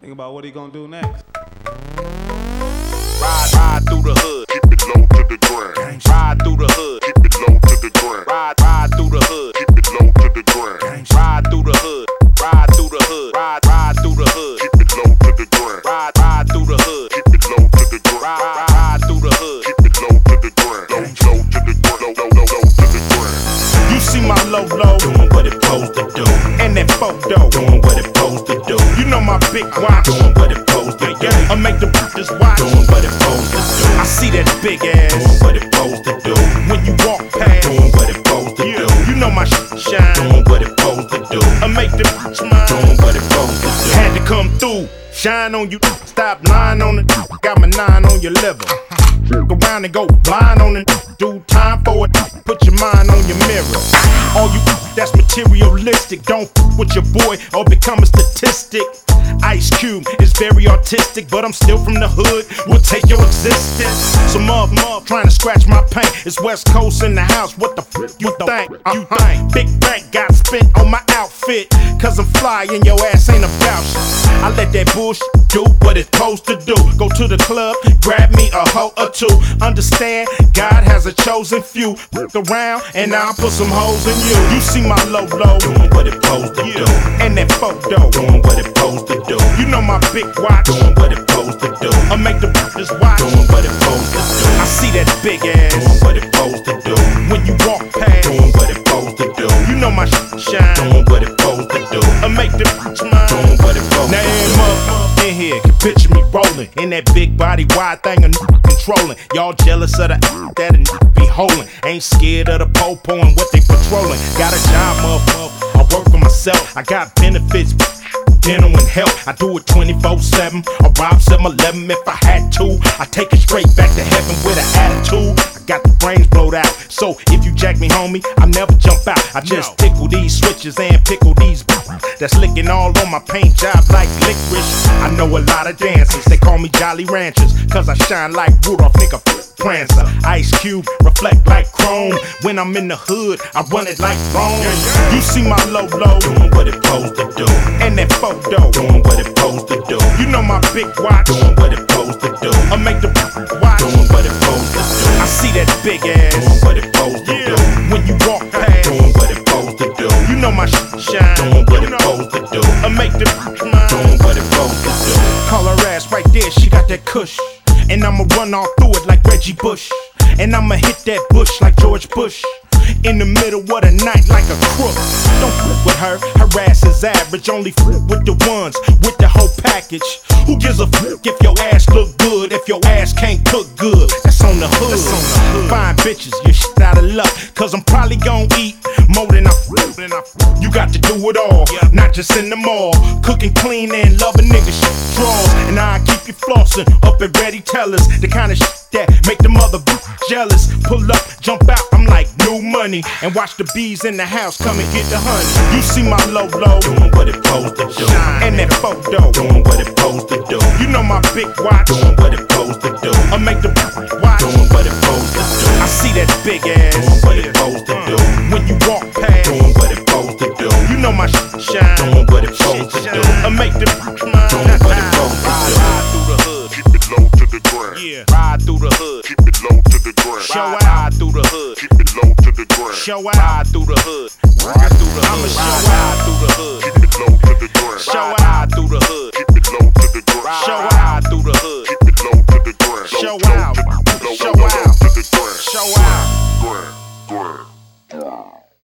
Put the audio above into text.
Think about what he gonna do next. Ride through the hood, keep it low to the ground. Ride through the hood, keep it low to the ground. Ride through the hood, keep it low to the ground. Ride through the hood, ride through the hood, ride through the hood, keep it low to the ground. Ride through the hood, keep it low to the ground. Ride through the hood, keep it low to the ground. Low to the ground, low to the ground. You see my low doing what it supposed to do, and that photo doing what it supposed to do. You know my big watch, doing what it supposed to do. I make the bitches watch, Doing what it supposed to do. I see that big ass Doing what it supposed to do. when you walk past. Doing what it supposed to do. You know my shine, Doing what it supposed to do. I make the bitch mine. Doing what it supposed to do. Had to come through, shine on you, stop lying on it. Got my 9 on your liver. Go around and go blind on it. Do time for it. Put your mind on your mirror. All you that's materialistic, don't f with your boy or become a statistic. Ice Cube is very artistic, but I'm still from the hood. We'll take your existence. Some mug trying to scratch my paint. It's West Coast in the house. What the f you think? You think? Big bank got spent on my outfit, cause I'm fly and your ass ain't about shit. I let that bullshit do what it's supposed to do. Go to the club, grab me a hoe or two. Understand, God has a chosen few. Look around and I'll put some hoes in you. You see my low, Doing what it supposed to do. and that photo. Doing what it supposed to do. You know my big watch, Doing what it supposed to do. I make the bitches watch. Doing what it supposed to do. I see that big Doing ass what it supposed to do. when you walk past. Doing what it supposed to do. You know my shine, Doing what it supposed to do. I make the bitch mine. Doing what it supposed to Now do. every motherfucker in here can picture me rolling in that big body wide thing a controlling. Y'all jealous of the that a be holding. Ain't scared of the po-po and what they patrolling. Got a job, motherfucker. I work for myself. I got benefits, dental and health. I do it 24/7. I rob 7-Eleven if I had to. I take it straight back to heaven with an attitude. I got the brains blowed out. So if you jack me, homie, I never jump out. I just tickle these switches and pickle these that's licking all on my paint job like licorice. I know a lot of dancers. They call me Jolly Ranchers, cause I shine like Rudolph, nigga Prancer. Ice Cube reflect like chrome. When I'm in the hood, I run it like Rome. You see my low, Doing what it supposed to do. and that photo. Doing what it supposed to do. You know my big watch, Doing what it supposed to do. I make the watch. Doing what it supposed to do. I see that big Doing ass what it supposed to do. when you walk past. Doing what it supposed to do. You know my shine, Doing what it supposed to do. I make the mine. Doing what it supposed to do. Call her ass right there, she got that kush. And I'ma run all through it like Reggie Bush. And I'ma hit that bush like George Bush. In the middle of the night like a crook. Don't flip with her ass is average. Only flip with the ones with the whole package. Who gives a fuck if your ass look good? If your ass can't cook good, that's on the hood. Fine bitches, you're shit out of luck. Cause I'm probably gon' eat more than I You got to do it all, not just in the mall. Cooking clean and love a nigga shit draws. And I keep you flossing up at Ready Tellers. The kind of shit that make the mother jealous. Pull up, jump out, I'm like new money. And watch the bees in the house come and get the honey. You see my low, Doing what it supposed to do. and that photo. Doing what it supposed to do. You know my big watch, Doing what it supposed to do. I make the watch. Doing what it supposed to do. I see that big Doing ass what it supposed to do. when you walk past. Doing what it supposed to do. You know my shine, Doing what it supposed to do. I make the Doing what it supposed to do. Ride through the hood, keep it low to the ground. Yeah. Ride through the hood, keep it low to the ground. Show out. Ride through the hood, keep it low to the ground. Show out. Ride through the hood, ride through the I'ma hood. show Ride through the hood, keep it low to the ground. Show out. Ride through the hood, keep it low to the ground. Show Ride through the hood, keep it low to the ground. Show Low out. to the- low Show to out. the ground. Show out. Ground, ground.